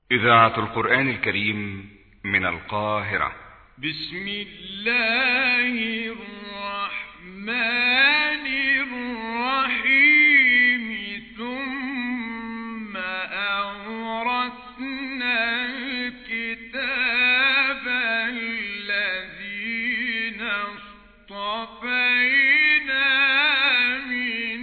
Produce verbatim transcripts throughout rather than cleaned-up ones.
إذاعة القرآن الكريم من القاهرة. بسم الله الرحمن الرحيم. ثم أورثنا الكتاب الذين اصطفينا من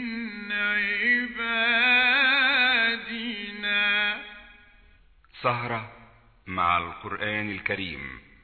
عبادنا. سهرة مع القرآن الكريم،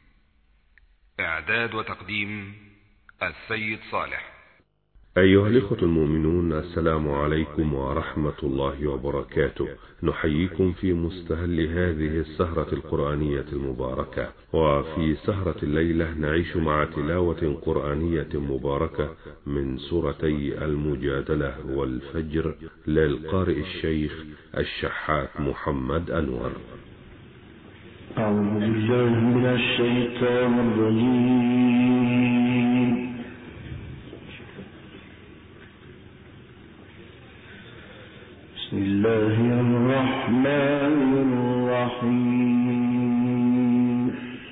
إعداد وتقديم السيد صالح. أيها الإخوة المؤمنون، السلام عليكم ورحمة الله وبركاته. نحييكم في مستهل هذه السهرة القرآنية المباركة. وفي سهرة الليلة نعيش مع تلاوة قرآنية مباركة من سورتي المجادلة والفجر للقارئ الشيخ الشحات محمد أنور. أعوذ بالله من الشيطان الرجيم. بسم الله الرحمن الرحيم.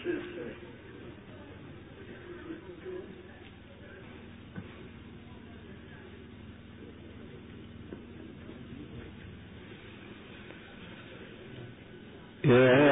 يا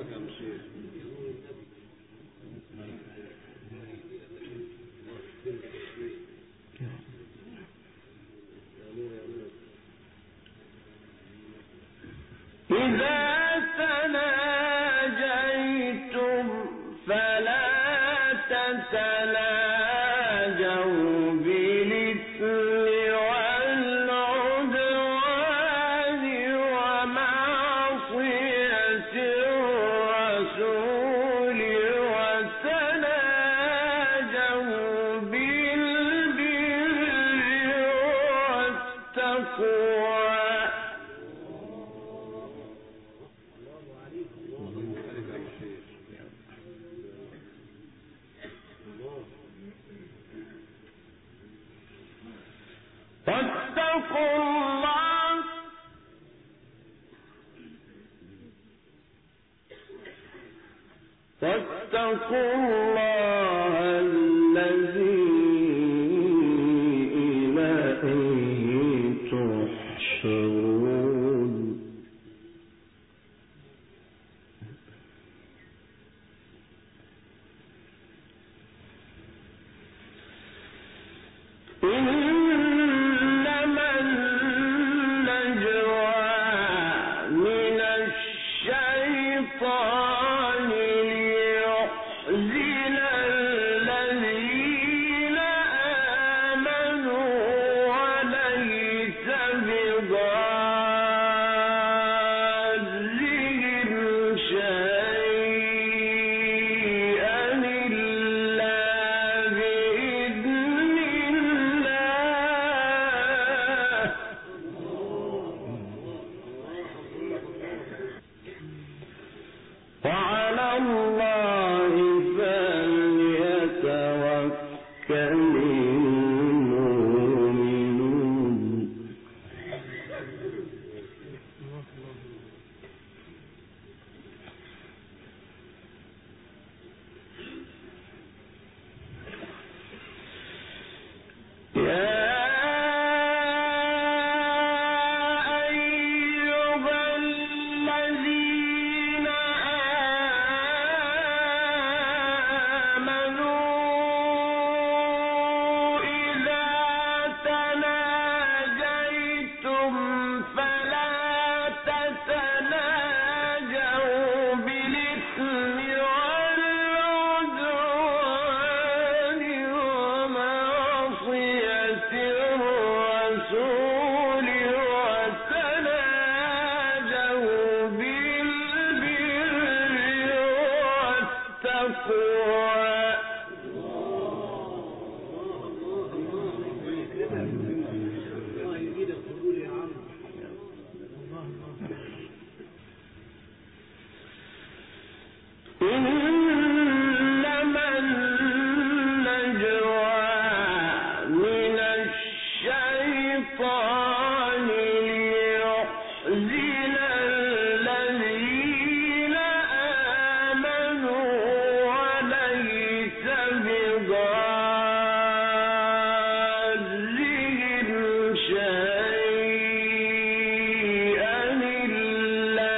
واتقوا الله الذي إليه تحشرون. إنما النجوى من الشيطان ليحزن الذين آمنوا وليس بضارهم شيئا إلا بإذن الله. وعلى الله فليتوكل المؤمنون. يا أيها الذين آمنوا إذا تناجيتم فلا تتناجوا بالإثم والعدوان ومعصية الرسول وتناجوا بالبر والتقوى. إنما النجوى من الشيطان ليحزن الذين آمنوا وليس بضارهم شيئا إلا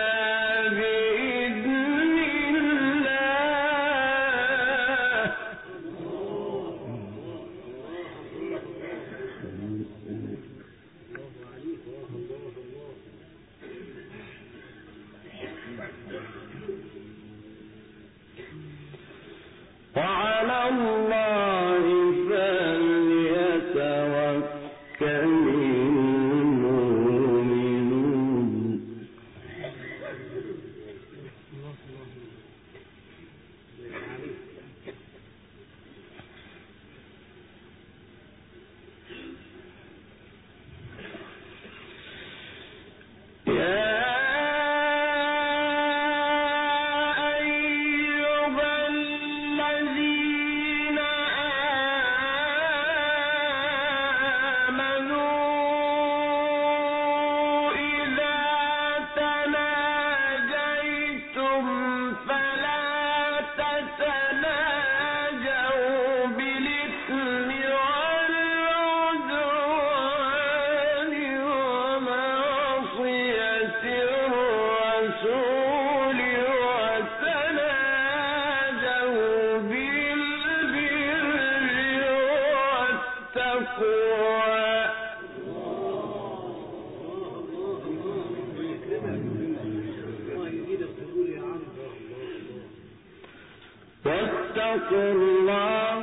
بإذن الله. وعلى الله فليتوكل المؤمنون. يا أيها الذين آمنوا إذا تناجيتم فلا تتناجوا بالإثم والعدوان ومعصية الرسول وتناجوا فاتقوا الله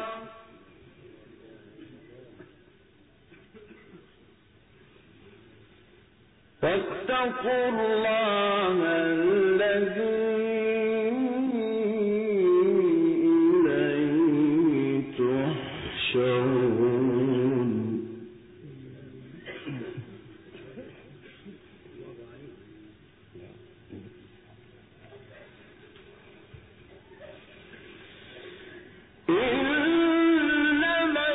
فاتقوا الله الذي إليه تحشرون. إنما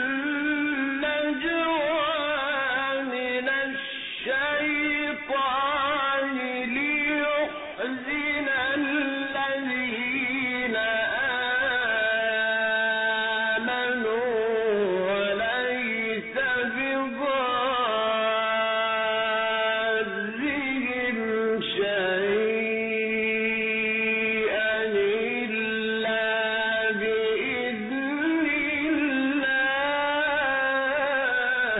النجوى من الشيطان ليحزن الذين آمنوا وليس بضارهم شيئا إلا بإذن الله.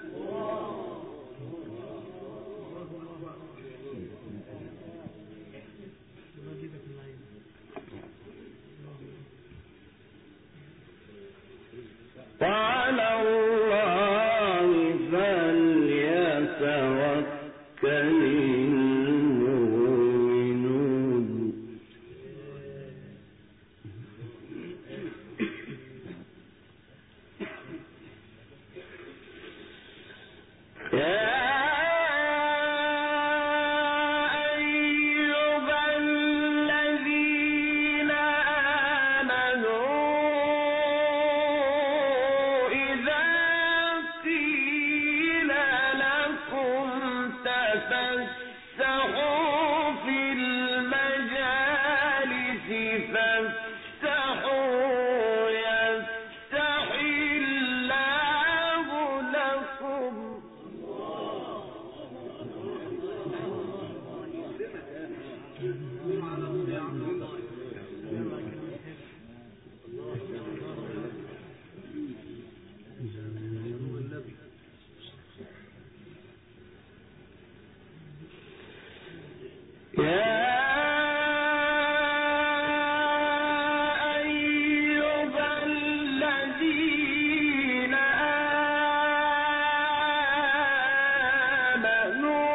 وعلى الله فليتوكل المؤمنون. يا أيها الذين آمنوا إذا قيل لكم تفسحوا في المجالس فافسحوا يفسح الله لكم. يا أيها الذين آمنوا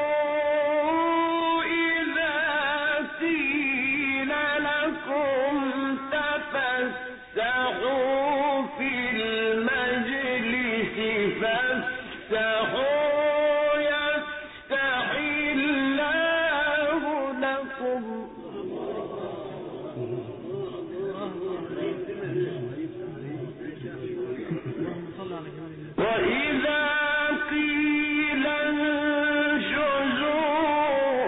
إذا قيل لكم تفسحوا في المجلس فافسحوا يفسح الله لكم. وإذا قيل انشزوا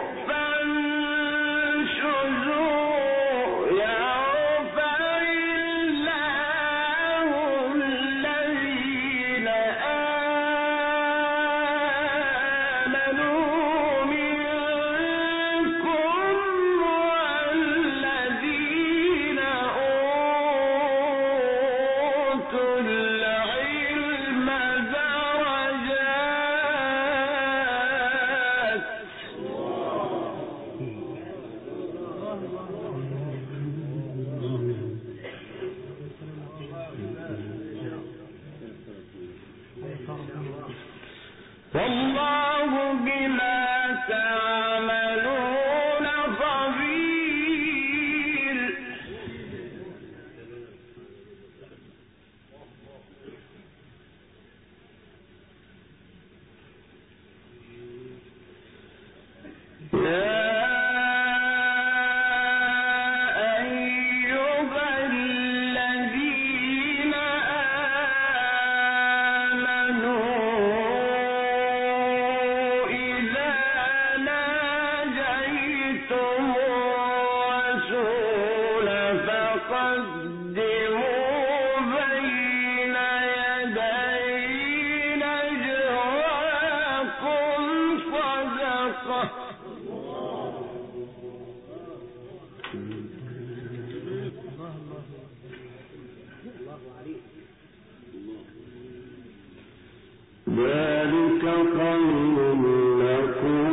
فانشزوا يرفع الله الذين آمنوا منكم والذين أوتوا العلم درجات. والله بما تعملون خبير. يا أيها الذين آمنوا إذا ناجيتم الرسول فقدموا بين يدي نجواكم صدقة. ذلك خير لكم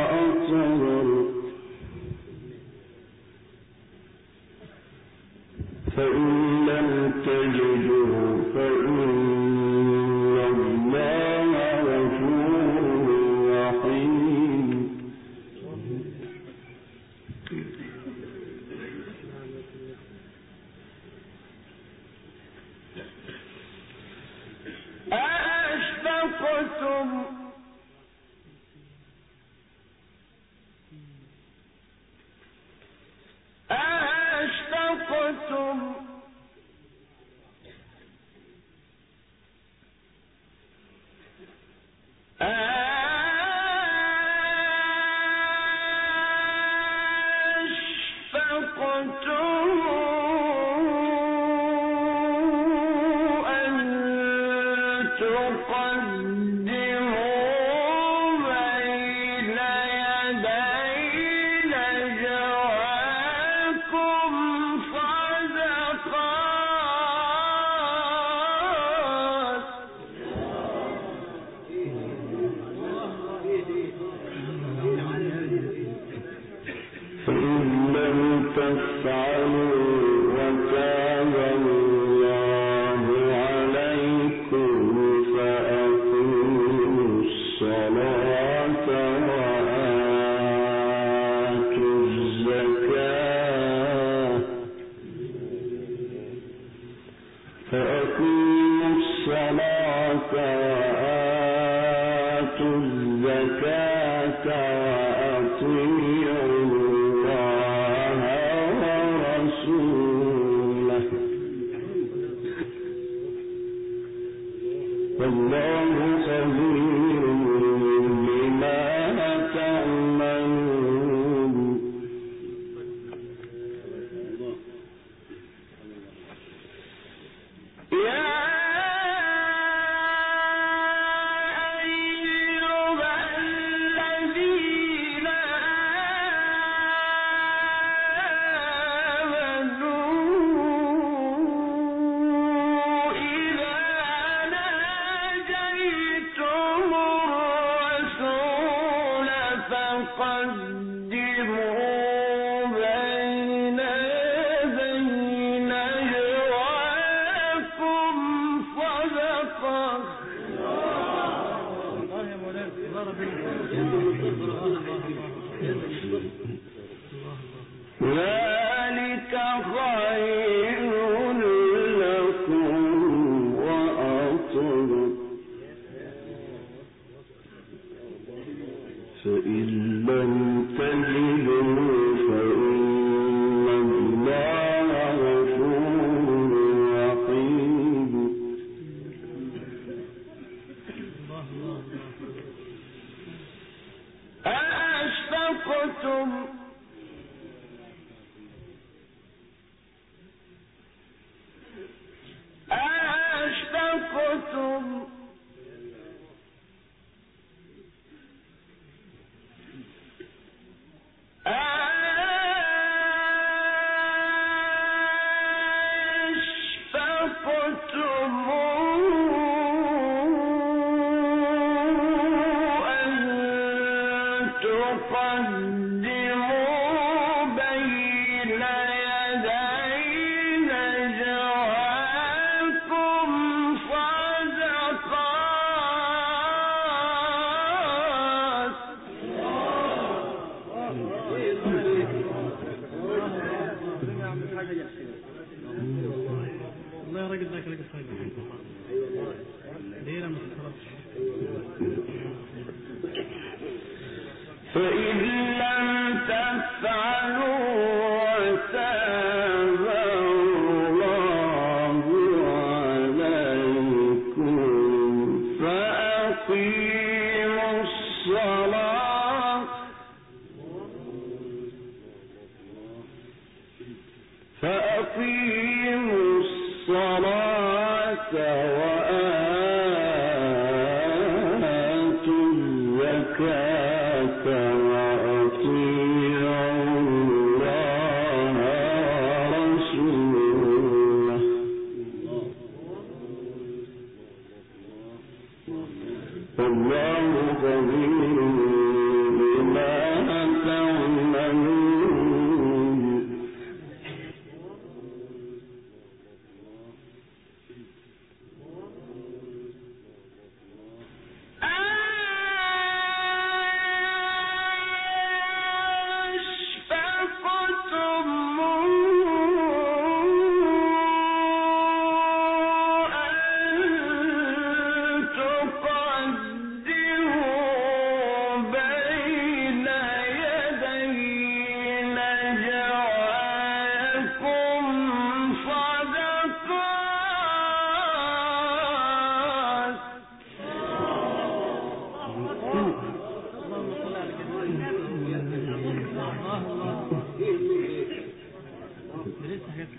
وأطهر.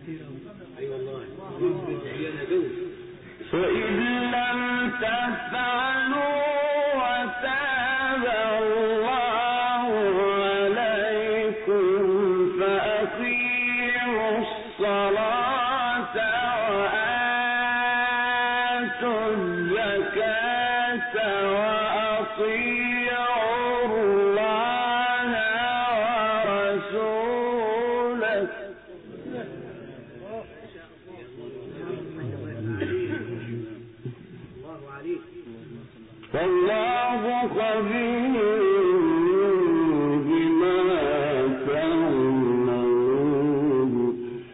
فإن لم تفعلوا وتاب الله عليكم فأقيموا الصلاة وآتوا الزكاة وأطيعوا الله ورسوله والله خبير بما تعملون.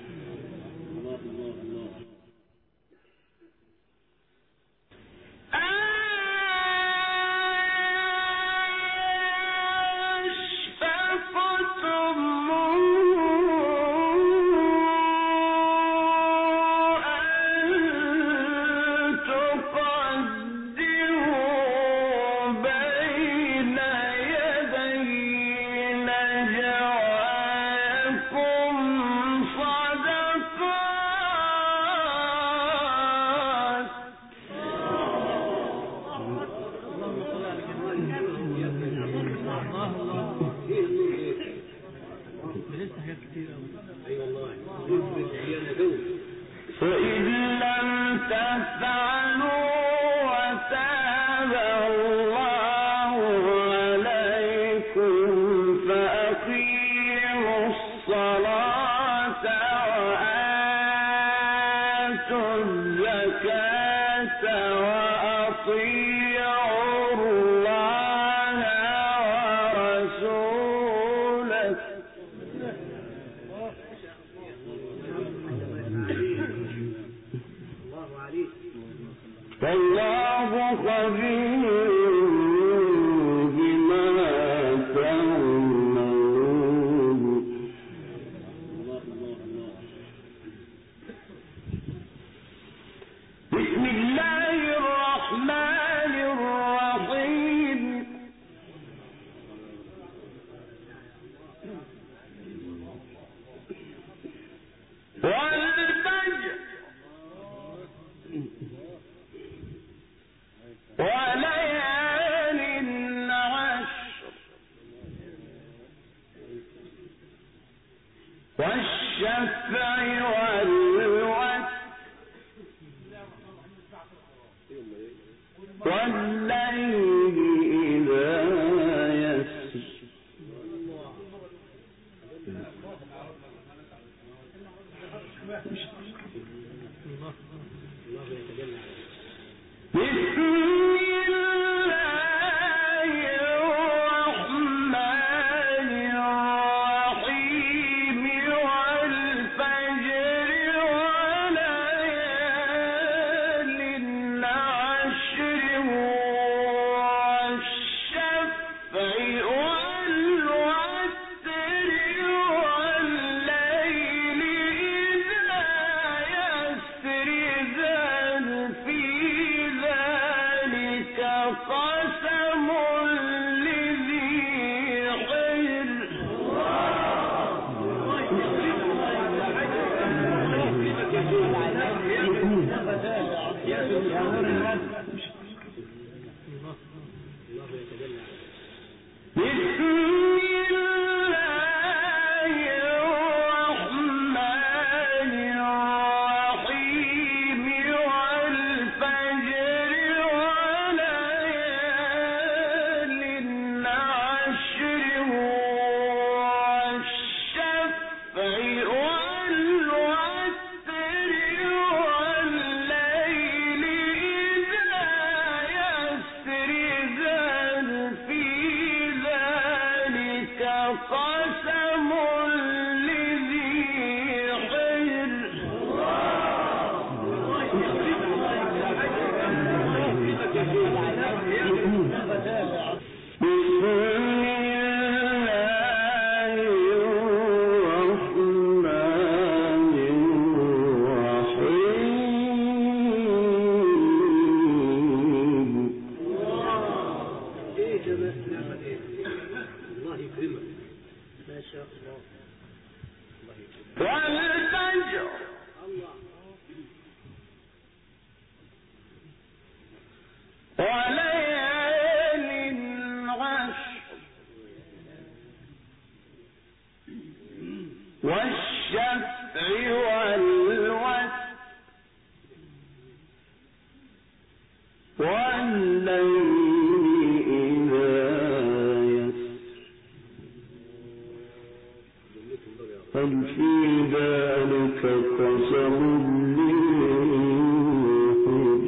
فإن لم تفعلوا وتاب الله عليكم فأقيموا الصلاة وآتوا الزكاة وأطيعوا الله ورسوله والله خبير بما تعملون. بسم الله الرحمن الرحيم. والفجر وليال عشر والشفع والوتر والليل إذا يسر بسم الله الرحمن الرحيم والفجر وليال عشر والشفع والوتر والليل إذا يسر ذل في ذلك قسم لذي حجر. بسم الله الرحمن الرحيم والفجر وليال عشر والشفع والوتر والليل إذا يسر ذل في ذلك قسم لذي حجر. بسم الله الرحمن الرحيم. ايه جمال نعمة ايه؟ الله يكرمك ما شاء الله. والفجر وليال عشر والشفع والوتر والليل إذا يسر هل في ذلك قسم للحجر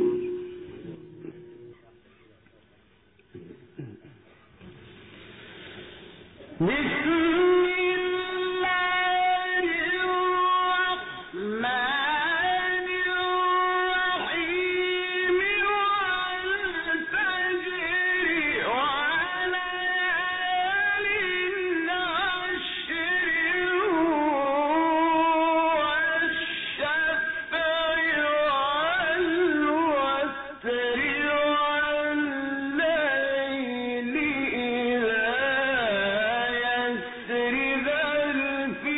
بسم الله الرحمن الرحيم والفجر وليال عشر والشفع والوتر والليل إذا يسر هل في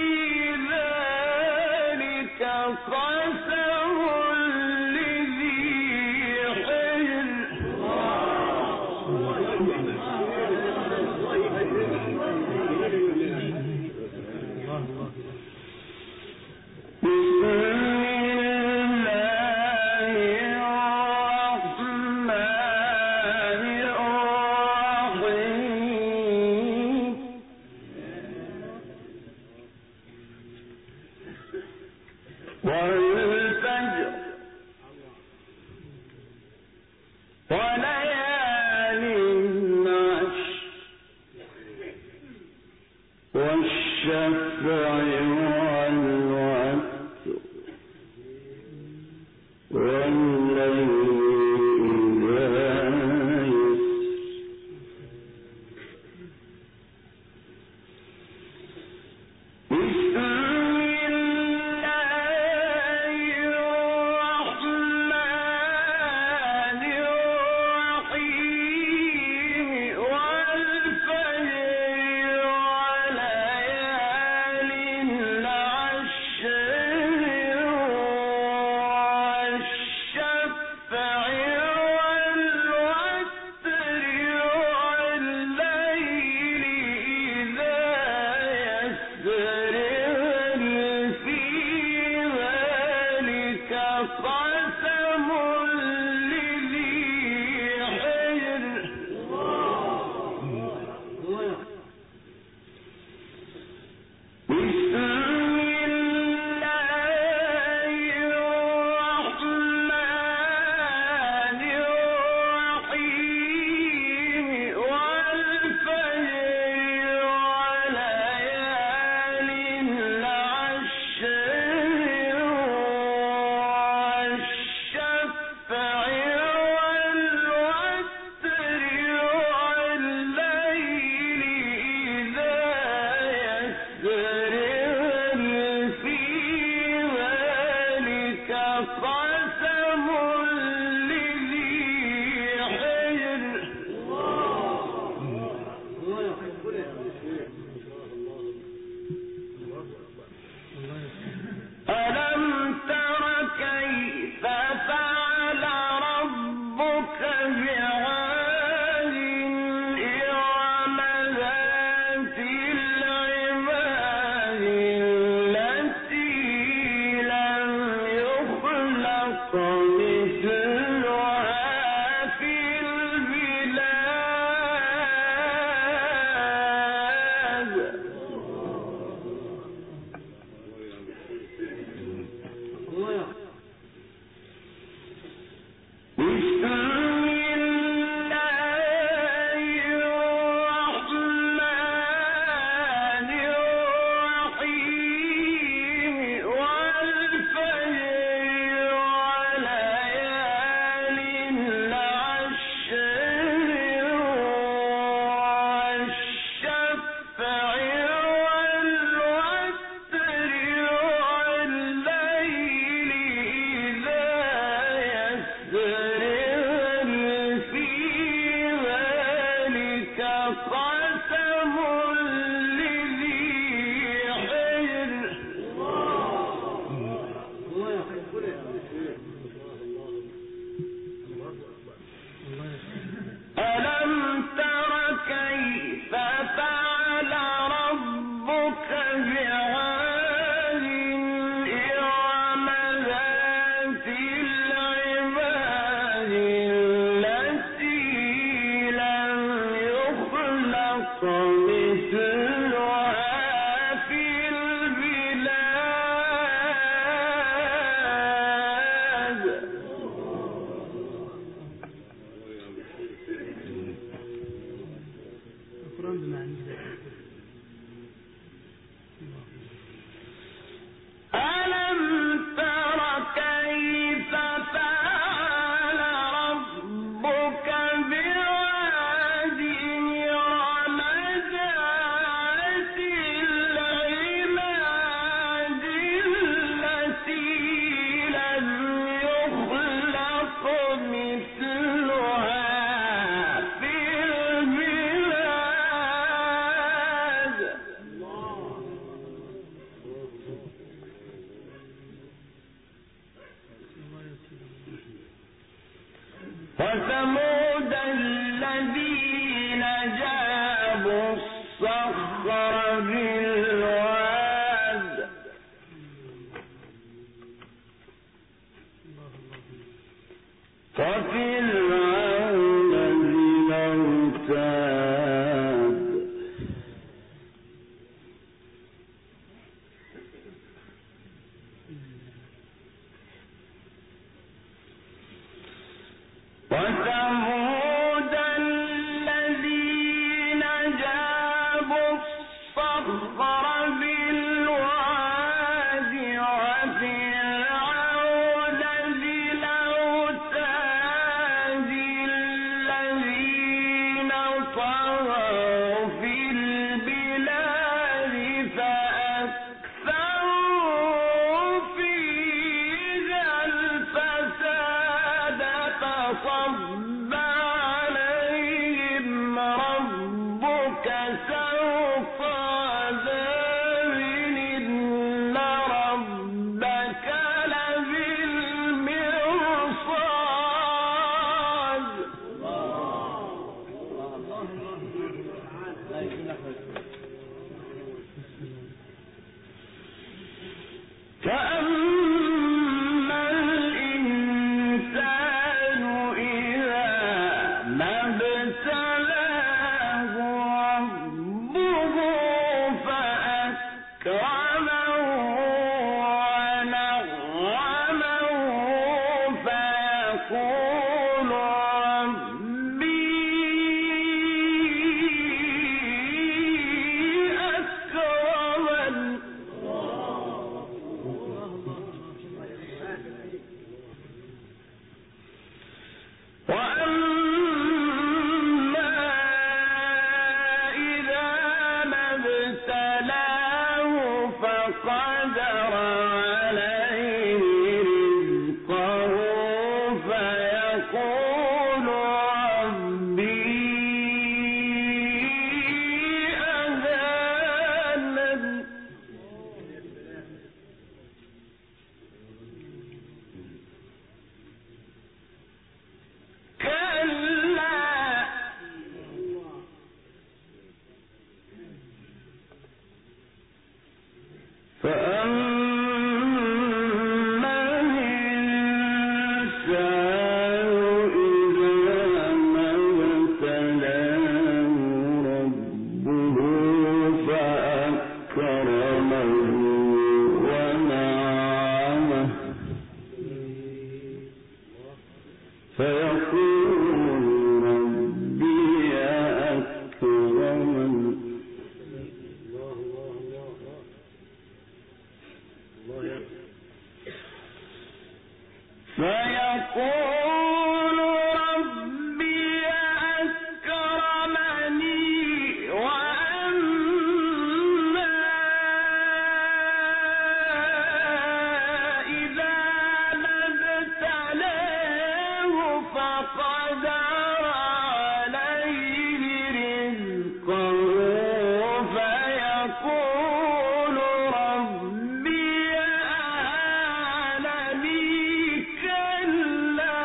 ذلك قسم لذي حجر بسم الله الرحمن الرحيم والفجر وليال عشر والشفع والوتر والليل إذا يسر بسم الله الرحمن الرحيم والفجر وليال عشر والشفع والوتر والليل إذا يسر هل في ذلك قسم لذي حجر بسم الله الرحمن الرحيم والفجر وليال عشر والشفع والوتر والليل إذا يسر هل في ذلك قسم لذي حجر ألم تر كيف فعل ربك بعاد إرم ذات العماد وثمود الذين جابوا الصخر بالواد وفرعون ذي الأوتاد وثمود الذين جابوا الصخر بالواد وفرعون ذي الأوتاد الذين طغوا في البلاد فأكثروا فيها الفساد فصب عليهم ربك سوط عذاب إن ربك لبالمرصاد فأما الإنسان إذا ما ابتلاه ربه فأكرمه ونعمه فيقول ربي أكرمن وأما إذا ما ابتلاه فقدر عليه رزقه فيقول ربي أهانن كلا فأما الإنسان إذا ما ابتلاه ربه فأكرمه ونعمه فيقول ربي أكرمن فيقول ربي أكرمني وأما إذا ما ابتلاه فقدر عليه رزقه فيقول ربي أهانني كلا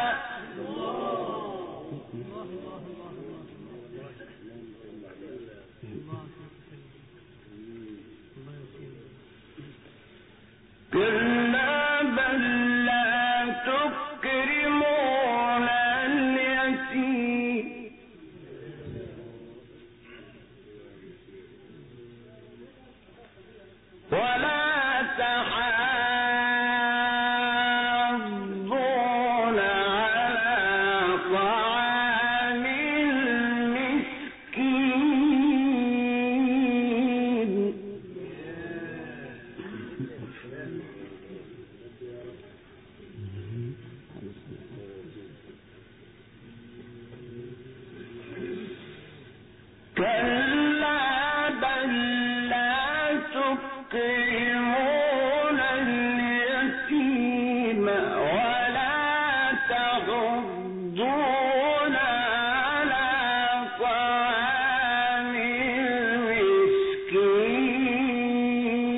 كلا بل لا تكرمون اليتيم ولا تحاضون على طعام المسكين كلا بل لا تكرمون اليتيم ولا تحضون على طعام المسكين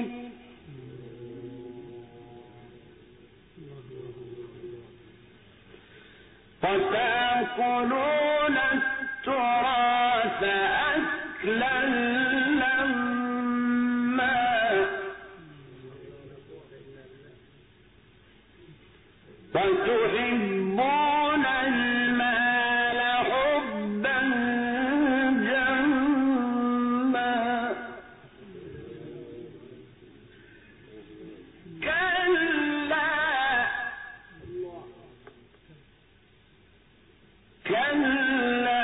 وتأكلون وتأكلون التراث أكلا لما وتحبون المال حبا جما كلا كلا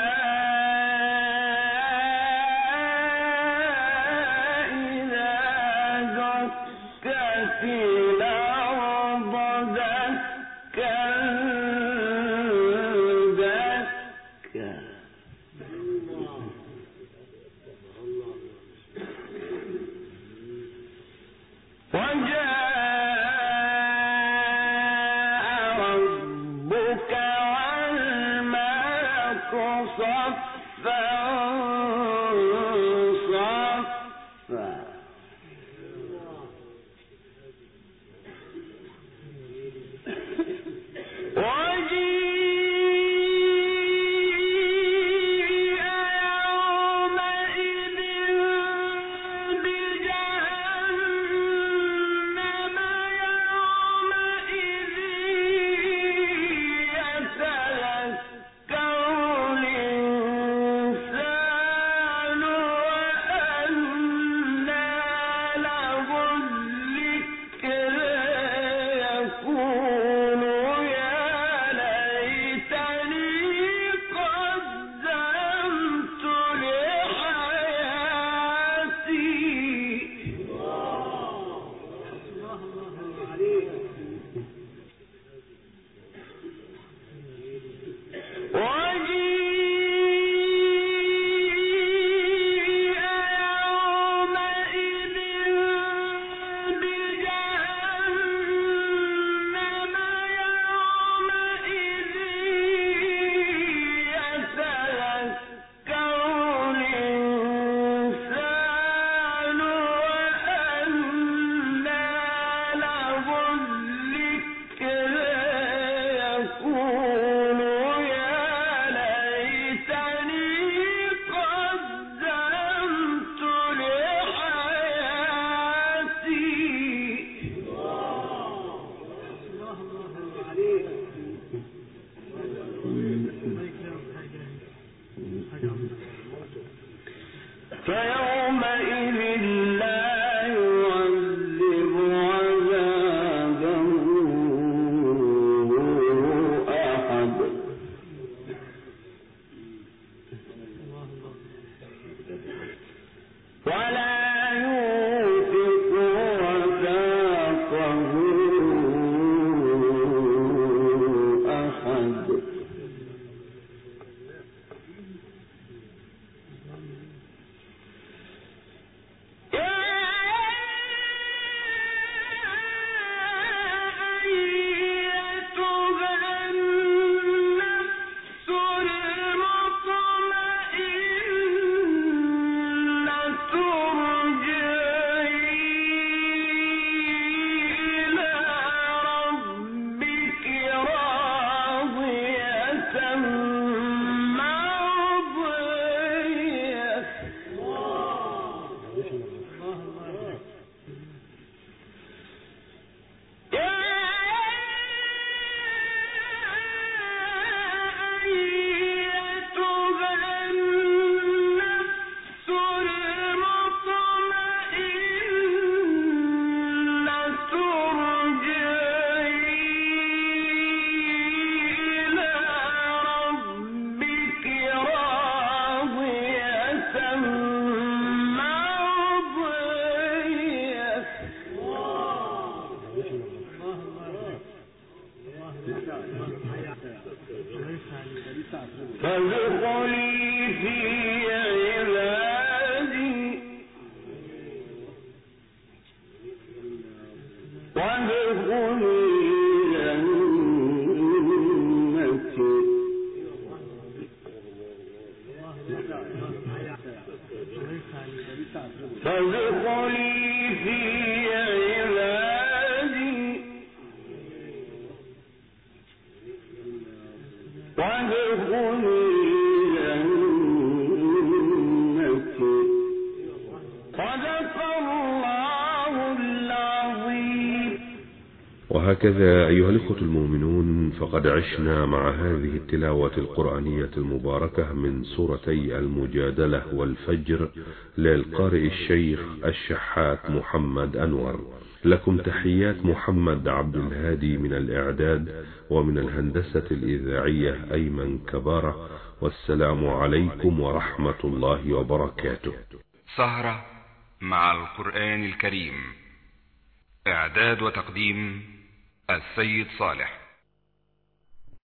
إذا دكت الأرض دكا دكا وجاء ربك والملك صفا صفا وجيء يومئذ بجهنم يومئذ يتذكر الإنسان وأنى له الذكر يقول يا ليتني قدمت لحياتي وجيء يومئذ بجهنم يومئذ يتذكر الإنسان وأنى له الذكر يقول يا ليتني قدمت لحياتي فيومئذ لا يعذب عذابه أحد ولا يوثق وثاقه أحد فادخلي في عبادي وادخلي جنتي فادخلي في عبادي وادخلي وهكذا أيها الإخوة المؤمنون، فقد عشنا مع هذه التلاوة القرآنية المباركة من سورتي المجادلة والفجر للقارئ الشيخ الشحات محمد أنور. لكم تحيات محمد عبد الهادي من الإعداد، ومن الهندسة الإذاعية أيمن كبارة. والسلام عليكم ورحمة الله وبركاته. سهرة مع القرآن الكريم، إعداد وتقديم السيد صالح.